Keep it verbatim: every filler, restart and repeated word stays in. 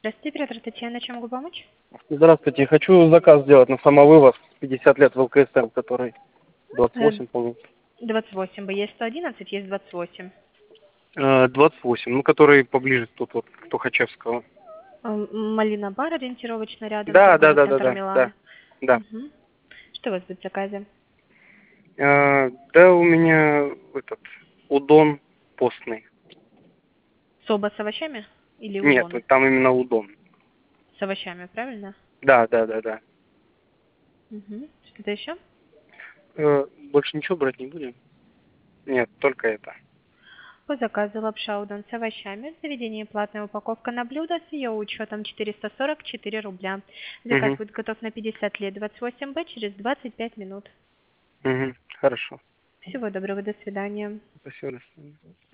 Здравствуйте, оператор Татьяна, чем могу помочь? Здравствуйте, хочу заказ сделать на самовывоз пятьдесят лет в ЛКСМ, который двадцать Э, восемь, по-моему. двадцать восемь бы, есть сто одиннадцать, есть двадцать восемь. Э, двадцать восемь, ну, который поближе тут вот к Тухачевского. М, Малина бар ориентировочно рядом, Да, да, торговый да, да, центр да, Милана. да, да. Мгм. Что у вас будет в заказе? Э, да, у меня этот удон постный. Соба с овощами или Нет, удон? вот там именно удон. С овощами, правильно? Да, да, да, да. Угу. Что-то еще? Э, больше ничего брать не будем? Нет, только это. По заказу лапша удон с овощами. В заведении платная упаковка на блюдо с ее учетом четыреста сорок четыре рубля. Заказ Угу, будет готов на пятьдесят лет двадцать восемь бэ через двадцать пять минут. угу, хорошо. Всего доброго, до свидания. Спасибо, до свидания.